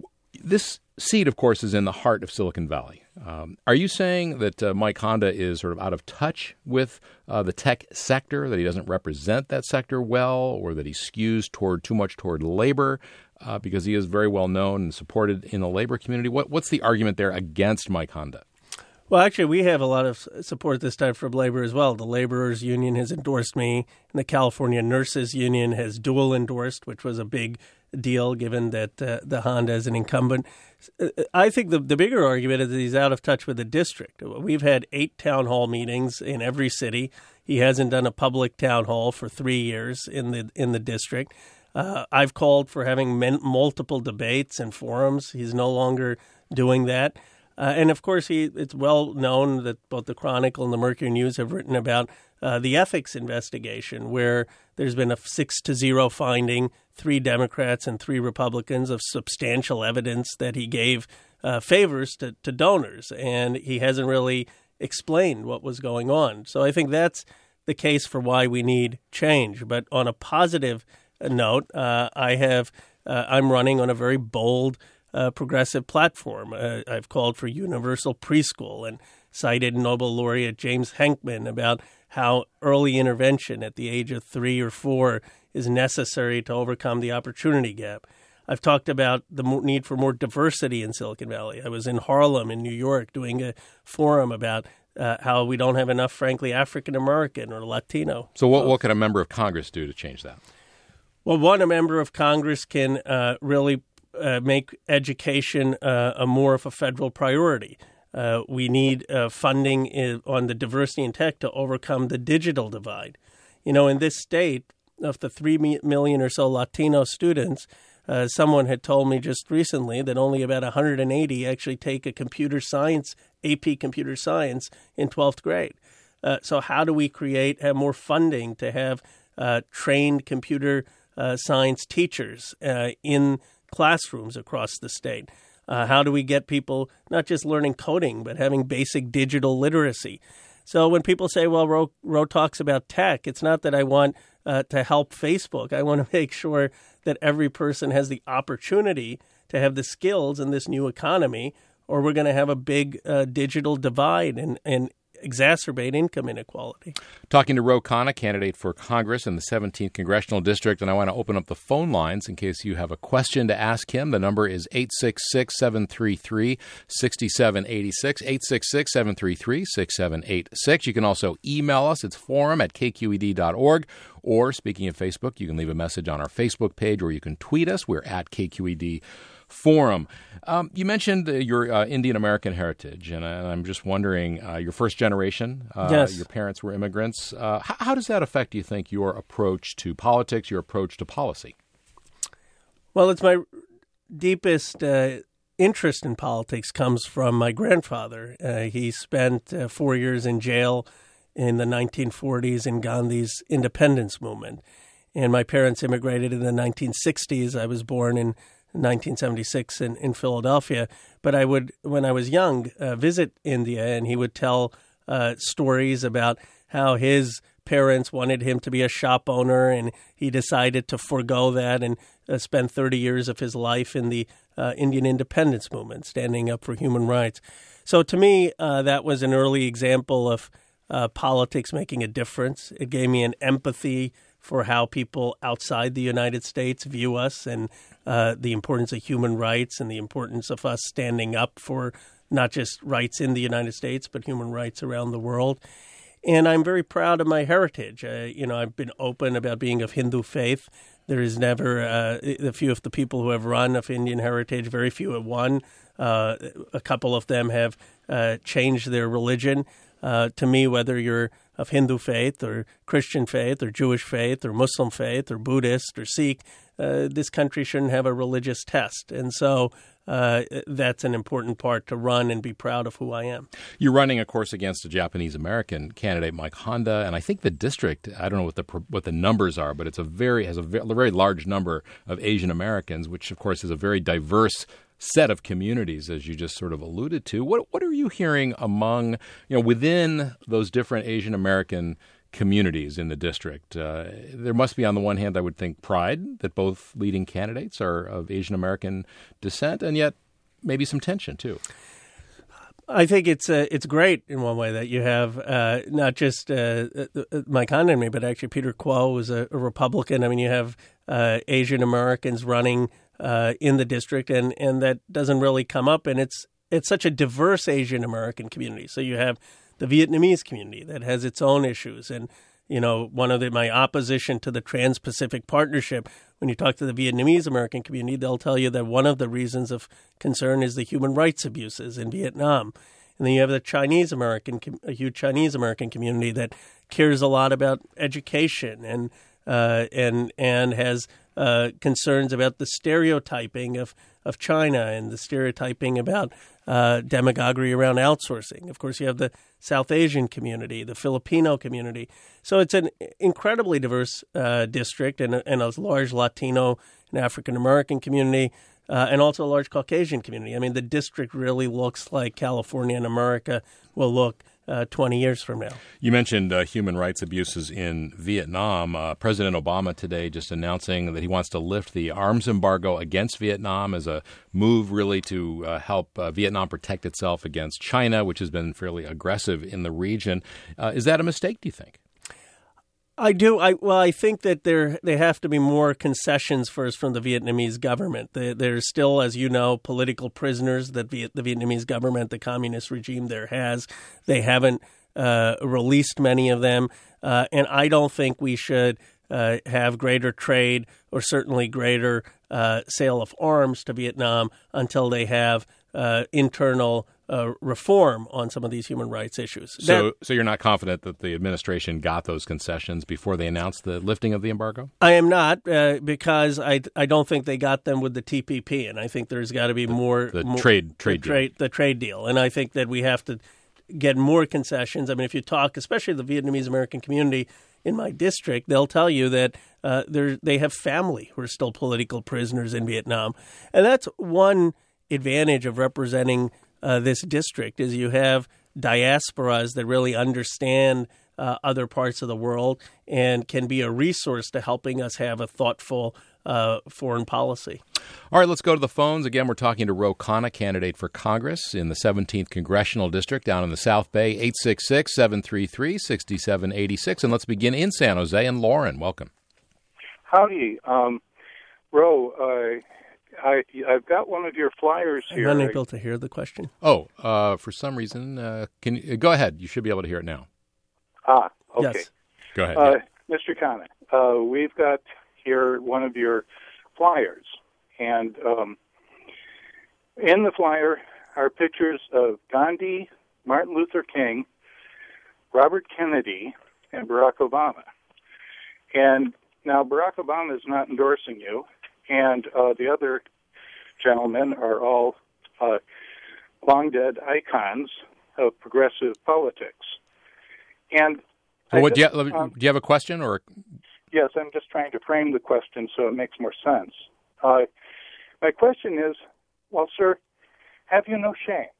this seat, of course, is in the heart of Silicon Valley. Um, are you saying that uh, Mike Honda is sort of out of touch with uh, the tech sector, that he doesn't represent that sector well, or that he skews toward too much toward labor uh, because he is very well known and supported in the labor community? What, what's the argument there against Mike Honda? Well, actually, we have a lot of support this time from labor as well. The Laborers Union has endorsed me, and the California Nurses Union has dual endorsed, which was a big deal given that uh, the Honda is an incumbent. I think the, the bigger argument is that he's out of touch with the district. We've had eight town hall meetings in every city. He hasn't done a public town hall for three years in the in the district. Uh, I've called for having men, multiple debates and forums. He's no longer doing that. Uh, and, of course, he, it's well known that both the Chronicle and the Mercury News have written about uh, the ethics investigation, where there's been a six to zero finding, three Democrats and three Republicans, of substantial evidence that he gave uh, favors to, to donors. And he hasn't really explained what was going on. So I think that's the case for why we need change. But on a positive note, uh, I have uh, I'm running on a very bold Uh, progressive platform. Uh, I've called for universal preschool and cited Nobel laureate James Henkman about how early intervention at the age of three or four is necessary to overcome the opportunity gap. I've talked about the need for more diversity in Silicon Valley. I was in Harlem in New York doing a forum about uh, how we don't have enough, frankly, African American or Latino. So what, what could a member of Congress do to change that? Well, one, a member of Congress can uh, really Uh, make education uh, a more of a federal priority. Uh, we need uh, funding in, on the diversity in tech to overcome the digital divide. You know, in this state, of the three million or so Latino students, uh, someone had told me just recently that only about one hundred eighty actually take a computer science, A P computer science in twelfth grade. Uh, so how do we create, have more funding to have uh, trained computer uh, science teachers uh, in classrooms across the state? Uh, how do we get people not just learning coding, but having basic digital literacy? So when people say, well, Ro, Ro talks about tech, it's not that I want uh, to help Facebook. I want to make sure that every person has the opportunity to have the skills in this new economy, or we're going to have a big uh, digital divide and, and exacerbate income inequality. Talking to Ro Khanna, candidate for Congress in the seventeenth Congressional District, and I want to open up the phone lines in case you have a question to ask him. The number is eight six six, seven three three, six seven eight six, eight six six, seven three three, six seven eight six. You can also email us. It's forum at k q e d dot org. Or, speaking of Facebook, you can leave a message on our Facebook page, or you can tweet us. We're at K Q E D Forum. Um, you mentioned uh, your uh, Indian American heritage, and, uh, and I'm just wondering, uh, your first generation, uh, yes. your parents were immigrants. Uh, how, how does that affect, do you think, your approach to politics, your approach to policy? Well, it's my deepest uh, interest in politics comes from my grandfather. Uh, he spent uh, four years in jail in the nineteen forties in Gandhi's independence movement. And my parents immigrated in the nineteen sixties. I was born in nineteen seventy-six in, in Philadelphia. But I would, when I was young, uh, visit India, and he would tell uh, stories about how his parents wanted him to be a shop owner, and he decided to forego that and uh, spend thirty years of his life in the uh, Indian independence movement, standing up for human rights. So to me, uh, that was an early example of uh, politics making a difference. It gave me an empathy for how people outside the United States view us, and uh, the importance of human rights and the importance of us standing up for not just rights in the United States, but human rights around the world. And I'm very proud of my heritage. Uh, you know, I've been open about being of Hindu faith. There is never uh, a few of the people who have run of Indian heritage, very few have won. Uh, a couple of them have uh, changed their religion. Uh, to me, whether you're of Hindu faith or Christian faith or Jewish faith or Muslim faith or Buddhist or Sikh, uh, this country shouldn't have a religious test. And so uh, that's an important part to run and be proud of who I am. You're running, of course, against a Japanese-American candidate, Mike Honda, and I think the district, I don't know what the what the numbers are, but it's a very has a very large number of Asian Americans, which, of course, is a very diverse set of communities, as you just sort of alluded to. What what are you hearing among, you know, within those different Asian American communities in the district? Uh, there must be, on the one hand, I would think, pride that both leading candidates are of Asian American descent, and yet maybe some tension too. I think it's uh, it's great in one way that you have uh, not just uh, Mike Honda and me, but actually Peter Kuo was a, a Republican. I mean, you have uh, Asian Americans running uh, in the district, and, and that doesn't really come up. And it's it's such a diverse Asian American community. So you have the Vietnamese community that has its own issues, and you know, one of the, my opposition to the Trans-Pacific Partnership, when you talk to the Vietnamese American community, they'll tell you that one of the reasons of concern is the human rights abuses in Vietnam. And then you have the Chinese American, a huge Chinese American community that cares a lot about education and uh, and and has uh, concerns about the stereotyping of, of China and the stereotyping about uh, demagoguery around outsourcing. Of course, you have the South Asian community, the Filipino community. So it's an incredibly diverse uh, district, and, and a large Latino and African American community, uh, and also a large Caucasian community. I mean, the district really looks like California and America will look uh, twenty years from now. You mentioned uh, human rights abuses in Vietnam. Uh, President Obama today just announcing that he wants to lift the arms embargo against Vietnam as a move really to uh, help uh, Vietnam protect itself against China, which has been fairly aggressive in the region. Uh, is that a mistake, do you think? I do. I well, I think that there they have to be more concessions first from the Vietnamese government. They, there's still, as you know, political prisoners that Viet, the Vietnamese government, the communist regime there has. They haven't uh, released many of them, uh, and I don't think we should uh, have greater trade or certainly greater uh, sale of arms to Vietnam until they have uh, internal uh, reform on some of these human rights issues. So, that, so you're not confident that the administration got those concessions before they announced the lifting of the embargo? I am not, uh, because I, I don't think they got them with the T P P, and I think there's got to be the, more the more, trade trade the deal. trade the trade deal, and I think that we have to get more concessions. I mean, if you talk, especially the Vietnamese American community in my district, they'll tell you that uh, they have family who are still political prisoners in Vietnam, and that's one advantage of representing uh, this district is you have diasporas that really understand uh, other parts of the world and can be a resource to helping us have a thoughtful uh, foreign policy. All right, let's go to the phones. Again, we're talking to Ro Khanna, candidate for Congress in the seventeenth Congressional District down in the South Bay, eight six six, seven three three, six seven eight six. And let's begin in San Jose. And Lauren, welcome. Howdy. Um, Ro, uh, I, I've got one of your flyers here. I'm unable to hear the question. Oh, uh, for some reason, uh, can you, go ahead. You should be able to hear it now. Ah, okay. Yes. Go ahead. Uh, yeah. Mister Khanna, uh, we've got here one of your flyers, and um, in the flyer are pictures of Gandhi, Martin Luther King, Robert Kennedy, and Barack Obama. And now Barack Obama is not endorsing you, and uh, the other gentlemen are all uh, long-dead icons of progressive politics. And Well, what, just, do, you, um, do you have a question? Or Yes, I'm just trying to frame the question so it makes more sense. Uh, my question is, well, sir, have you no shame?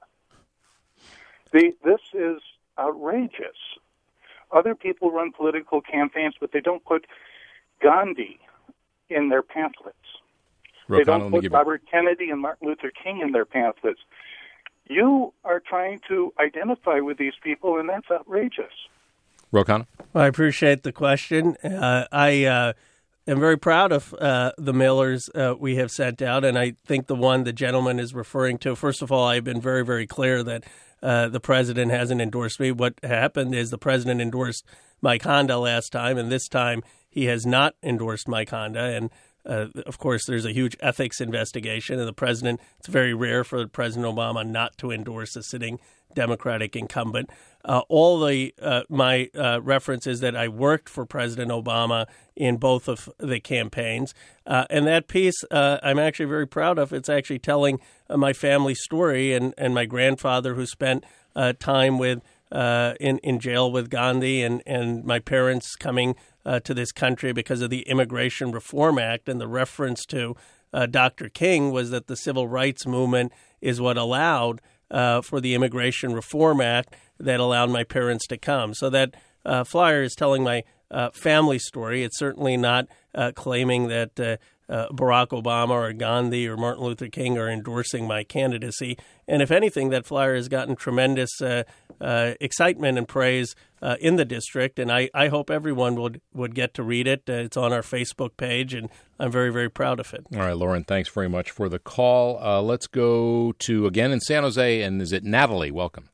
The, this is outrageous. Other people run political campaigns, but they don't put Gandhi in their pamphlets. Ro They Khanna, don't let me put give Robert Kennedy and Martin Luther King in their pamphlets. You are trying to identify with these people, and that's outrageous. Ro Khanna? Well, I appreciate the question. Uh, I uh, am very proud of uh, the mailers uh, we have sent out, and I think the one the gentleman is referring to, first of all, I've been very, very clear that uh, the president hasn't endorsed me. What happened is the president endorsed Mike Honda last time, and this time he has not endorsed Mike Honda. And, uh, of course, there's a huge ethics investigation, and the president, it's very rare for President Obama not to endorse a sitting Democratic incumbent. Uh, all the uh, my uh, reference is that I worked for President Obama in both of the campaigns, uh, and that piece uh, I'm actually very proud of. It's actually telling uh, my family story and, and my grandfather who spent uh, time with uh, in in jail with Gandhi, and, and my parents coming uh, to this country because of the Immigration Reform Act, and the reference to uh, Doctor King was that the Civil Rights Movement is what allowed Uh, for the Immigration Reform Act that allowed my parents to come. So that uh, flyer is telling my uh, family story. It's certainly not uh, claiming that uh, uh, Barack Obama or Gandhi or Martin Luther King are endorsing my candidacy. And if anything, that flyer has gotten tremendous uh, uh, excitement and praise uh, in the district. And I, I hope everyone would, would get to read it. Uh, it's on our Facebook page, and I'm very, very proud of it. All right, Lauren, thanks very much for the call. Uh, let's go to, again, in San Jose, and is it Natalie? Welcome.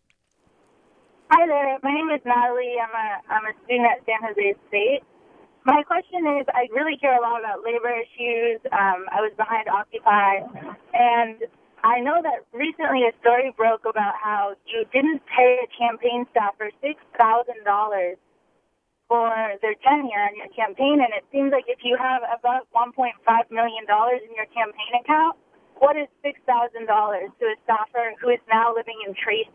Hi there. My name is Natalie. I'm a, I'm a student at San Jose State. My question is, I really care a lot about labor issues. Um, I was behind Occupy, and I know that recently a story broke about how you didn't pay a campaign staffer six thousand dollars for their tenure on your campaign, and it seems like if you have about one point five million dollars in your campaign account, what is six thousand dollars to a staffer who is now living in Tracy?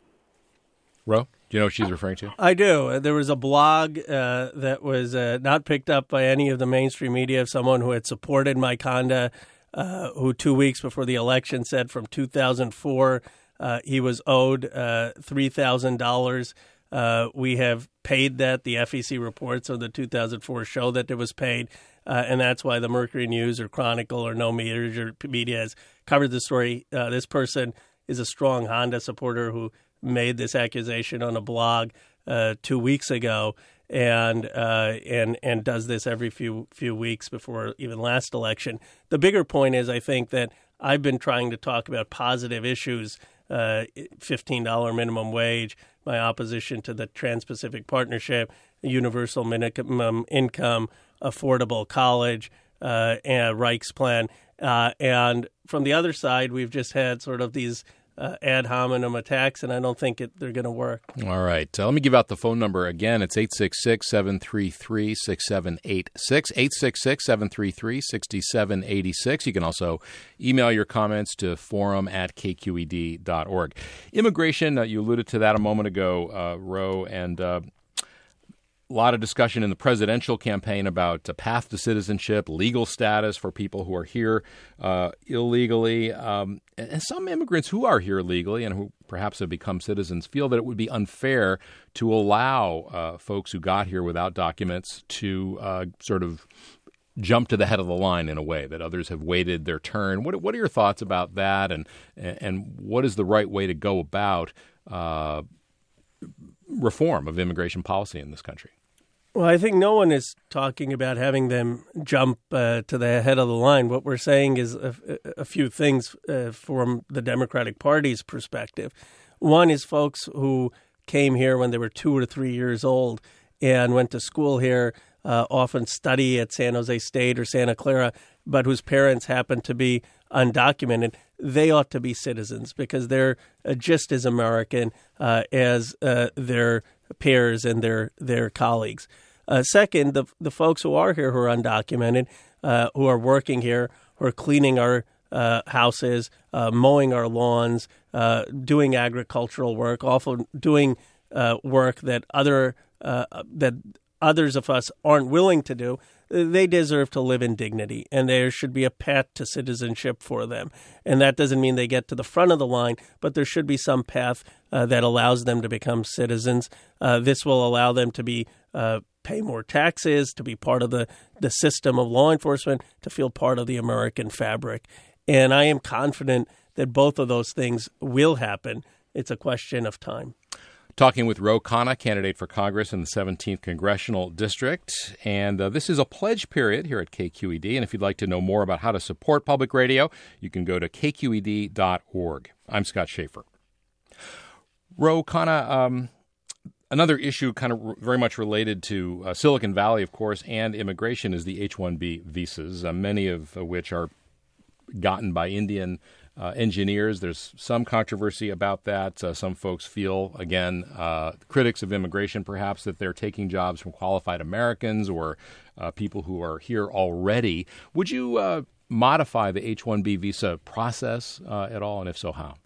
Ro, do you know what she's referring to? I do. There was a blog uh, that was uh, not picked up by any of the mainstream media of someone who had supported Mike Honda, uh, who two weeks before the election said from two thousand four uh, he was owed uh, three thousand dollars. Uh, we have paid that. The F E C reports of the two thousand four show that it was paid, uh, and that's why the Mercury News or Chronicle or no major media has covered the story. Uh, this person is a strong Honda supporter who made this accusation on a blog uh, two weeks ago, and uh, and and does this every few few weeks before even last election. The bigger point is, I think that I've been trying to talk about positive issues, uh, fifteen dollars minimum wage, my opposition to the Trans-Pacific Partnership, universal minimum income, affordable college, uh, and Reich's plan. Uh, and from the other side, we've just had sort of these uh, ad hominem attacks, and I don't think it, they're going to work. All right. Uh, let me give out the phone number again. It's eight six six, seven three three, six seven eight six, eight six six, seven three three, six seven eight six. You can also email your comments to forum at k q e d dot org. Immigration, uh, you alluded to that a moment ago, uh, Ro, and uh, a lot of discussion in the presidential campaign about a path to citizenship, legal status for people who are here uh, illegally. Um, and some immigrants who are here legally and who perhaps have become citizens feel that it would be unfair to allow uh, folks who got here without documents to uh, sort of jump to the head of the line in a way, that others have waited their turn. What, what are your thoughts about that, and, and what is the right way to go about uh, reform of immigration policy in this country? Well, I think no one is talking about having them jump uh, to the head of the line. What we're saying is a, a few things uh, from the Democratic Party's perspective. One is folks who came here when they were two or three years old and went to school here, uh, often study at San Jose State or Santa Clara, but whose parents happen to be undocumented. They ought to be citizens because they're uh, just as American uh, as uh, their peers and their their colleagues. Uh, second, the the folks who are here who are undocumented, uh, who are working here, who are cleaning our uh, houses, uh, mowing our lawns, uh, doing agricultural work, often doing uh, work that other uh, that others of us aren't willing to do. They deserve to live in dignity, and there should be a path to citizenship for them. And that doesn't mean they get to the front of the line, but there should be some path uh, that allows them to become citizens. Uh, this will allow them to be uh, pay more taxes, to be part of the, the system of law enforcement, to feel part of the American fabric. And I am confident that both of those things will happen. It's a question of time. Talking with Ro Khanna, candidate for Congress in the seventeenth Congressional District. And uh, this is a pledge period here at K Q E D. And if you'd like to know more about how to support public radio, you can go to k q e d dot org. I'm Scott Schaefer. Ro Khanna, um, another issue kind of very much related to uh, Silicon Valley, of course, and immigration is the H one B visas, uh, many of which are gotten by Indian Uh, engineers. There's some controversy about that. Uh, some folks feel, again, uh, critics of immigration perhaps, that they're taking jobs from qualified Americans or uh, people who are here already. Would you uh, modify the H one B visa process uh, at all, and if so, how?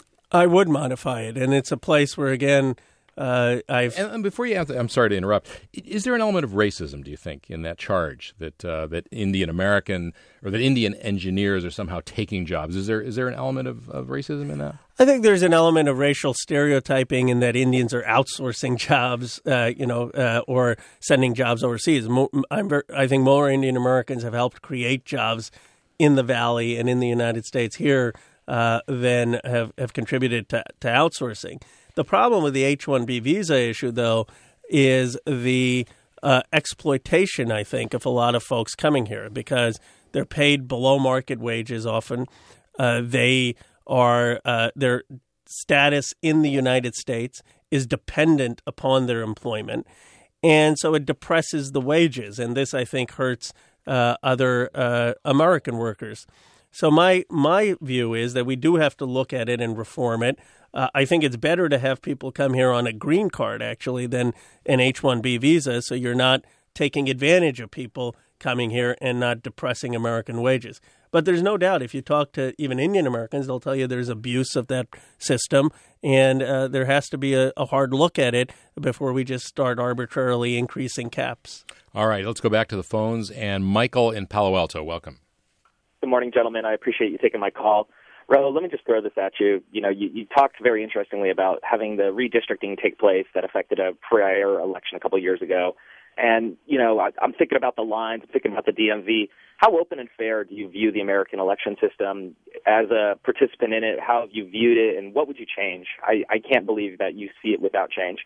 I would modify it, and it's a place where, again, Uh, I've and, and before you answer, I'm sorry to interrupt. Is there an element of racism, do you think, in that charge that uh, that Indian American or that Indian engineers are somehow taking jobs? Is there is there an element of, of racism in that? I think there's an element of racial stereotyping in that Indians are outsourcing jobs, uh, you know, uh, or sending jobs overseas. Mo- I'm ver- I think more Indian Americans have helped create jobs in the Valley and in the United States here uh, than have, have contributed to, to outsourcing. The problem with the H one B visa issue, though, is the uh, exploitation, I think, of a lot of folks coming here because they're paid below market wages often. Uh, they are uh, their status in the United States is dependent upon their employment. And so it depresses the wages. And this, I think, hurts uh, other uh, American workers. So my my view is that we do have to look at it and reform it. Uh, I think it's better to have people come here on a green card, actually, than an H one B visa, so you're not taking advantage of people coming here and not depressing American wages. But there's no doubt, if you talk to even Indian Americans, they'll tell you there's abuse of that system, and uh, there has to be a, a hard look at it before we just start arbitrarily increasing caps. All right, let's go back to the phones. And Michael in Palo Alto, welcome. Good morning, gentlemen. I appreciate you taking my call. Ro, let me just throw this at you. You know, you, you talked very interestingly about having the redistricting take place that affected a prior election a couple of years ago. And, you know, I, I'm thinking about the lines, I'm thinking about the D M V. How open and fair do you view the American election system? As a participant in it, how have you viewed it, and what would you change? I, I can't believe that you see it without change.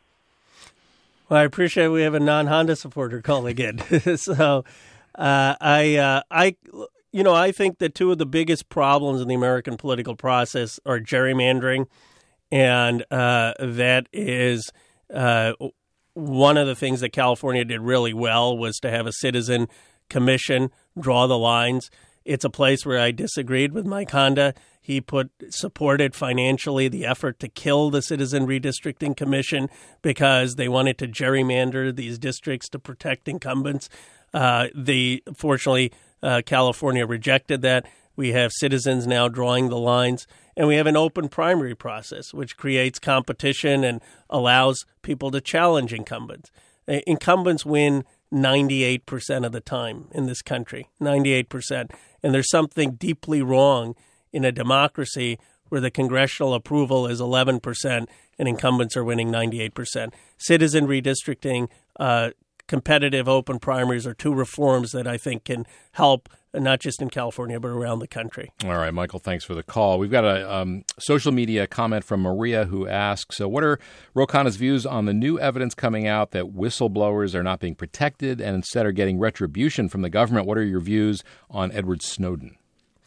Well, I appreciate we have a non-Honda supporter calling in. so uh, I, uh, I, you know, I think that two of the biggest problems in the American political process are gerrymandering, and uh, that is uh, one of the things that California did really well was to have a citizen commission draw the lines. It's a place where I disagreed with Mike Honda. He put supported financially the effort to kill the Citizen Redistricting Commission because they wanted to gerrymander these districts to protect incumbents. Uh, the fortunately, uh, California rejected that. We have citizens now drawing the lines, and we have an open primary process, which creates competition and allows people to challenge incumbents. Uh, incumbents win ninety-eight percent of the time in this country, ninety-eight percent. And there's something deeply wrong in a democracy where the congressional approval is eleven percent and incumbents are winning ninety-eight percent. Citizen redistricting, uh, competitive open primaries are two reforms that I think can help, not just in California, but around the country. All right, Michael, thanks for the call. We've got a um, social media comment from Maria who asks, so what are Ro Khanna's views on the new evidence coming out that whistleblowers are not being protected and instead are getting retribution from the government? What are your views on Edward Snowden?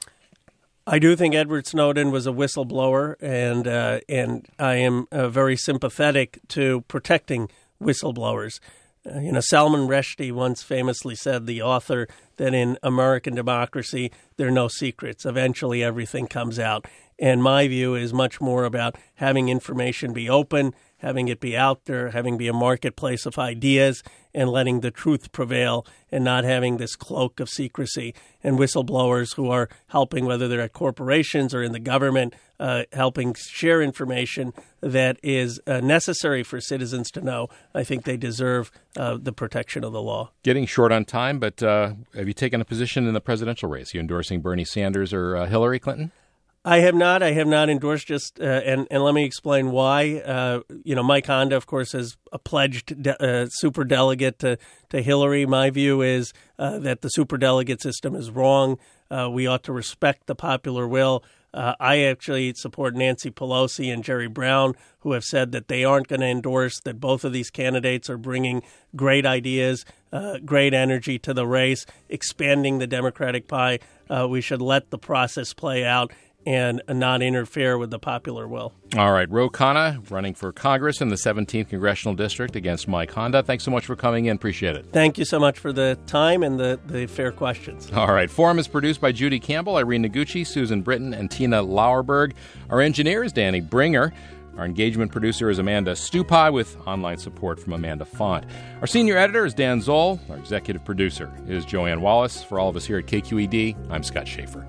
I do think Edward Snowden was a whistleblower, and uh, and I am uh, very sympathetic to protecting whistleblowers. Uh, you know, Salman Rushdie once famously said, the author, that in American democracy, there are no secrets. Eventually, everything comes out. And my view is much more about having information be open, having it be out there, having it be a marketplace of ideas, and letting the truth prevail and not having this cloak of secrecy. And whistleblowers who are helping, whether they're at corporations or in the government, uh, helping share information that is uh, necessary for citizens to know, I think they deserve uh, the protection of the law. Getting short on time, but uh, have you taken a position in the presidential race? Are you endorsing Bernie Sanders or uh, Hillary Clinton? I have not. I have not endorsed just, uh, and, and let me explain why. Uh, you know, Mike Honda, of course, is a pledged de- uh, superdelegate to, to Hillary. My view is uh, that the superdelegate system is wrong. Uh, we ought to respect the popular will. Uh, I actually support Nancy Pelosi and Jerry Brown, who have said that they aren't going to endorse, that both of these candidates are bringing great ideas, uh, great energy to the race, expanding the Democratic pie. Uh, we should let the process play out and not interfere with the popular will. All right. Ro Khanna running for Congress in the seventeenth Congressional District against Mike Honda. Thanks so much for coming in. Appreciate it. Thank you so much for the time and the, the fair questions. All right. Forum is produced by Judy Campbell, Irene Noguchi, Susan Britton, and Tina Lauerberg. Our engineer is Danny Bringer. Our engagement producer is Amanda Stupai with online support from Amanda Font. Our senior editor is Dan Zoll. Our executive producer is Joanne Wallace. For all of us here at K Q E D, I'm Scott Schaefer.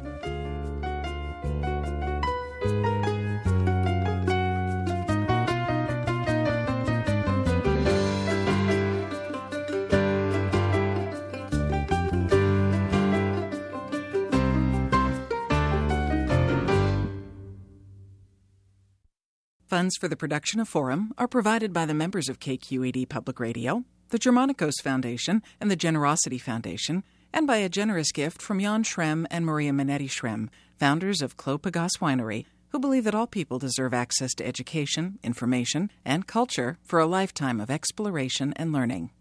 Funds for the production of Forum are provided by the members of K Q E D Public Radio, the Germanicos Foundation, and the Generosity Foundation, and by a generous gift from Jan Schrem and Maria Minetti Schrem, founders of Clos Pegase Winery, who believe that all people deserve access to education, information, and culture for a lifetime of exploration and learning.